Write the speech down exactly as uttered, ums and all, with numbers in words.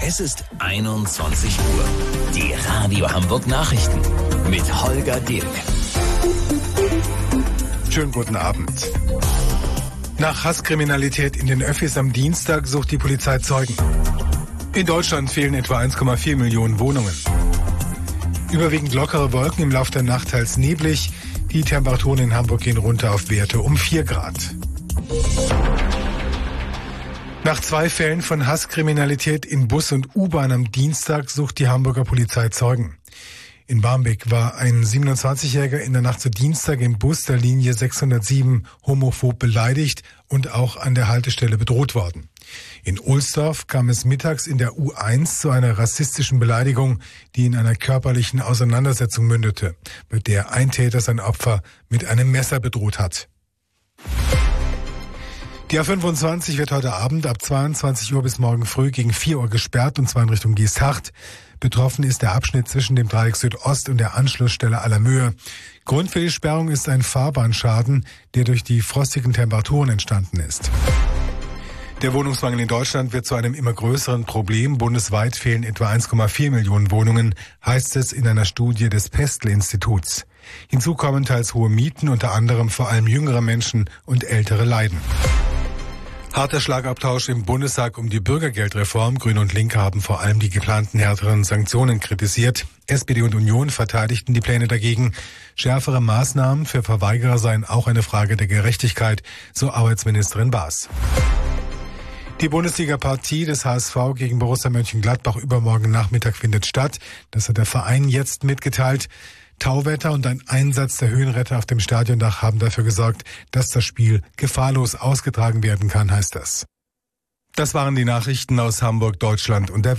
Es ist einundzwanzig Uhr. Die Radio Hamburg Nachrichten mit Holger Dilk. Schönen guten Abend. Nach Hasskriminalität in den Öffis am Dienstag sucht die Polizei Zeugen. In Deutschland fehlen etwa eins Komma vier Millionen Wohnungen. Überwiegend lockere Wolken, im Laufe der Nacht teils neblig. Die Temperaturen in Hamburg gehen runter auf Werte um vier Grad. Nach zwei Fällen von Hasskriminalität in Bus und U-Bahn am Dienstag sucht die Hamburger Polizei Zeugen. In Barmbek war ein siebenundzwanzigjähriger in der Nacht zu Dienstag im Bus der Linie sechshundertsieben homophob beleidigt und auch an der Haltestelle bedroht worden. In Ohlsdorf kam es mittags in der U eins zu einer rassistischen Beleidigung, die in einer körperlichen Auseinandersetzung mündete, bei der ein Täter sein Opfer mit einem Messer bedroht hat. Die A fünfundzwanzig wird heute Abend ab zweiundzwanzig Uhr bis morgen früh gegen vier Uhr gesperrt, und zwar in Richtung Geesthacht. Betroffen ist der Abschnitt zwischen dem Dreieck Südost und der Anschlussstelle Allermöhe. Grund für die Sperrung ist ein Fahrbahnschaden, der durch die frostigen Temperaturen entstanden ist. Der Wohnungsmangel in Deutschland wird zu einem immer größeren Problem. Bundesweit fehlen etwa eins Komma vier Millionen Wohnungen, heißt es in einer Studie des Pestel-Instituts. Hinzu kommen teils hohe Mieten, unter anderem vor allem jüngere Menschen und ältere leiden. Harter Schlagabtausch im Bundestag um die Bürgergeldreform. Grüne und Linke haben vor allem die geplanten härteren Sanktionen kritisiert. S P D und Union verteidigten die Pläne dagegen. Schärfere Maßnahmen für Verweigerer seien auch eine Frage der Gerechtigkeit, so Arbeitsministerin Baas. Die Bundesliga-Partie des H S V gegen Borussia Mönchengladbach übermorgen Nachmittag findet statt. Das hat der Verein jetzt mitgeteilt. Tauwetter und ein Einsatz der Höhenretter auf dem Stadiondach haben dafür gesorgt, dass das Spiel gefahrlos ausgetragen werden kann, heißt das. Das waren die Nachrichten aus Hamburg, Deutschland und der